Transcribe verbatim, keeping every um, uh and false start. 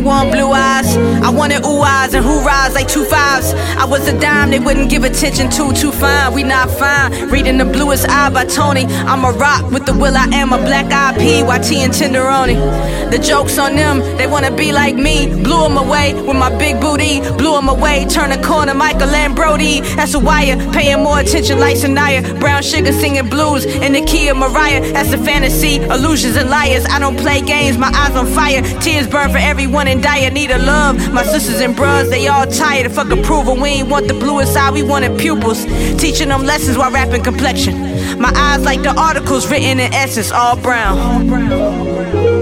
want blue eyes. I wanted ooh eyes and hoorahs like two fives. I was a dime they wouldn't give attention to. Too fine, we not fine. Reading The Bluest Eye by Tony. I'm a rock with the will I am, a black eyed P, Y T and Tenderoni. The joke's on them, they wanna be like me. Blew them away with my big booty. Blew them away, turn the corner, Michael and Brody. That's a wire, paying more attention like Sanaya. Brown sugar singing blues in the key of Mariah. That's a fantasy, illusions and liars. I don't play games, my eyes on fire. Tears burn for everyone in dire need of love. My sisters and bros, they all tired of fuck approval. We ain't want the bluest eye, we wanted pupils. Teaching them lessons while rapping complexion. My eyes like the articles written in essence, all brown. All brown.